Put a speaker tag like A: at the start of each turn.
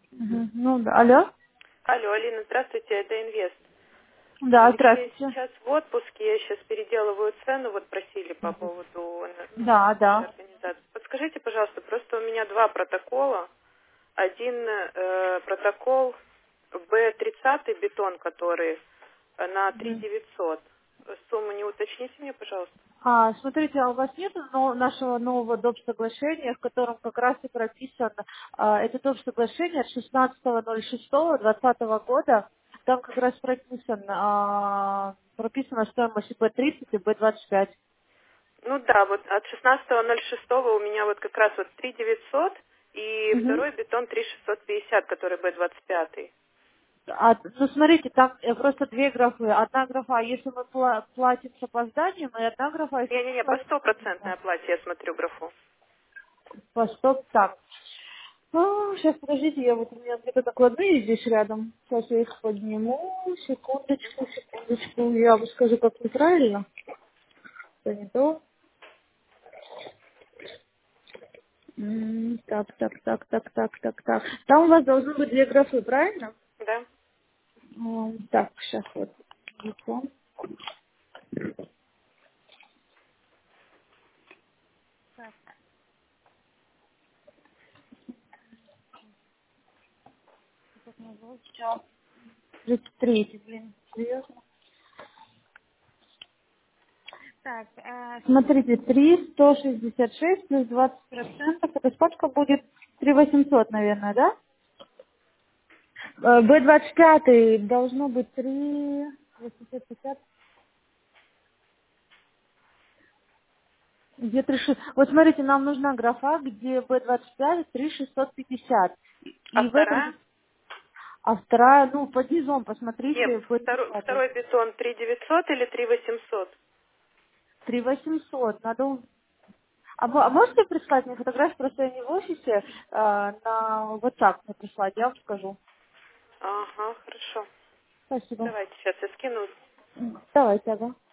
A: Ну, да. Алло?
B: Алло, Алина, здравствуйте, это Инвест.
A: Да,
B: Я
A: здравствуйте.
B: сейчас в отпуске, я сейчас переделываю цену, вот просили по поводу
A: Да,
B: нашей
A: да.
B: организации. Подскажите, пожалуйста, просто у меня два протокола. Один протокол Б30 бетон, который на 3900. Сумму не уточните мне, пожалуйста.
A: Смотрите, а у вас нет нашего нового доп. Соглашения, в котором как раз и прописано, это доп. Соглашение от 16.06.2020 года, там как раз прописана стоимость и Б30 и Б25.
B: Ну да, вот от 16.06 у меня вот как раз вот 3900 и
A: Мгм.
B: второй бетон 3650, который Б25.
A: Ну, смотрите, там просто две графы. Одна графа, если мы платим с опозданием, и одна графа, если мы
B: Не-не-не, по
A: платим
B: стопроцентной оплате я смотрю графу.
A: по стоп. Так. Сейчас, подождите, у меня где-то накладные здесь рядом. Сейчас я их подниму. Секундочку. Я вам скажу, как неправильно. Это не то. Так. Там у вас должны быть две графы, правильно?
B: Да?
A: Так, сейчас вот. Диплом. Как называется? Сейчас. 33, блин, серьезно. Так, смотрите, 3,166 плюс 20%, это сколько будет? 3,800, наверное, да? Б25 должно быть 3,850. Где 3,600? Вот смотрите, нам нужна графа, где Б25 3,650.
B: А
A: И в этом,
B: вторая?
A: а вторая, ну, под низом,
B: Нет,
A: посмотрите, Б30.
B: второй бетон 3900 или 3800?
A: 3,800. А можете прислать мне фотографию, просто я не в офисе, на WhatsApp мне прислать, я вам скажу.
B: Ага, хорошо.
A: Спасибо.
B: Давайте сейчас я скину.
A: Давайте, ага.